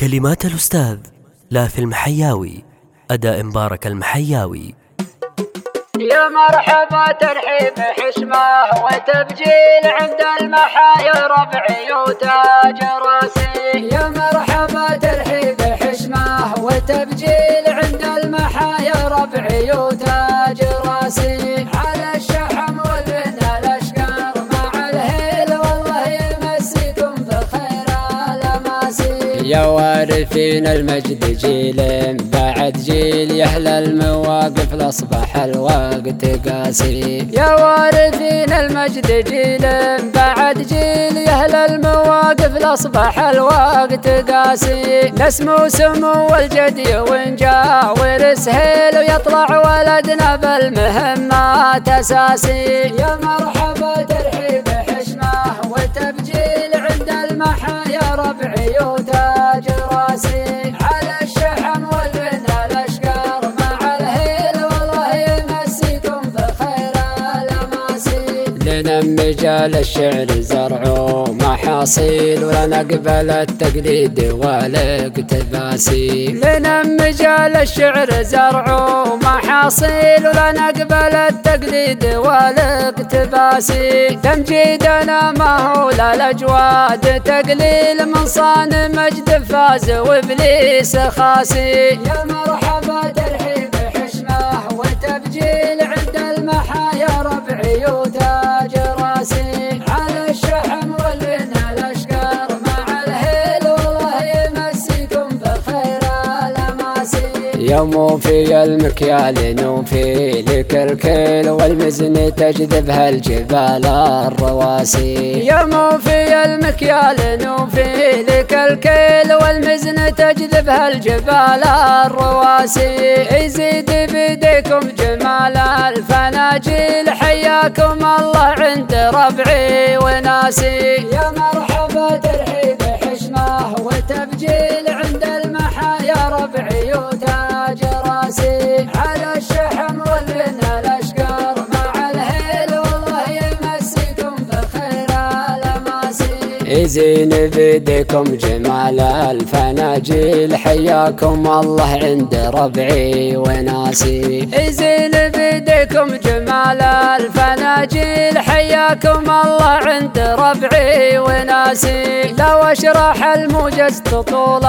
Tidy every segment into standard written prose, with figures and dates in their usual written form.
كلمات الأستاذ لاثي المحياوي، أداء مبارك المحياوي. يا مرحبا ترحيب حشمه وتبجيل عند المحايا ربعي وتاج راسي. يا مرحبا ترحيب حشمه وتبجيل عند المحايا ربعي وتاج راسي. على الشحم والبن الاشقر مع الهيل والله يمسيكم بخير الاماسي. يا وارثين المجد جيل بعد جيل يهل المواقف لاصبح الوقت قاسي. يا وارثين المجد جيل بعد جيل يهل المواقف لاصبح الوقت قاسي. نسمو سمو الجدي ونجاور سهيل ويطلع ولدنا بالمهمات اساسي. يا مرحبا ترحيب حشمه وتبجيل عند المحايا ربعي وتاج راسي. على الشحم والبن الاشقر مع الهيل والله يمسيكم بخير الاماسي. لنا مجال الشعر زرع ومحاصيل ولا نقبل التقليد والاقتباسي. لنا مجال الشعر زرع ومحاصيل ولا نقبل التقليد والاقتباسي. تمجيدنا ما هو للاجواد تقليل من صان مجد فاز وابليس خاسي. يا مرحبا ترحيب حشمه وتبجيل عند المحايا ربعي وتاج راسي. على الشحم والبن الاشقر مع الهيل والله يمسيكم بخير الاماسي. يوم في المكيال نوفي لك الكيل والمزن تجذبها الجبال الرواسي. يوم في المكيال نوفي لك الكيل والمزن تجذبها الجبال الرواسي. يزيد بيديكم جمال الفناجيل حياكم الله عند ربعي وناسي. يا مرحبا ترحيب حشمه وتبجيل عند المحايا ربعي وتاج راسي. على الشحم والبن الاشقر مع الهيل والله يمسيكم بخير الاماسي. يزين بيديكم جمال الفناجيل حياكم الله عند ربعي وناسي. يزين بيديكم جمال الفناجيل حياكم الله عند ربعي وناسي. لو اشرح الموجز تطول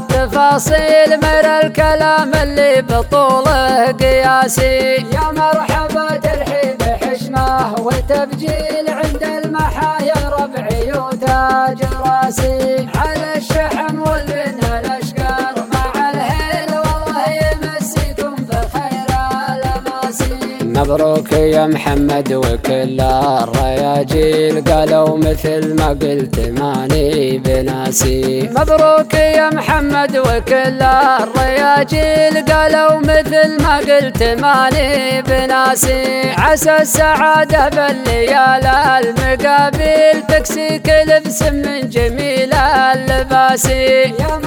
التفاصيل مر الكلام اللي بطوله قياسي. يا مرحبا ترحيب حشمه وتبجيل عند المحايا ربعي وتاج راسي. على الشحم والبن الاشقر مع الهيل والله يمسيكم بخير الاماسي. مبروك يا محمد وكل الرياجيل قالوا مثل ما قلت ماني بناسي. مبروك يا محمد وكل الرياجيل قالوا مثل ما قلت ماني بناسي. عسى السعادة بالليال المقابل تكسيك لبس من جميل اللباسي.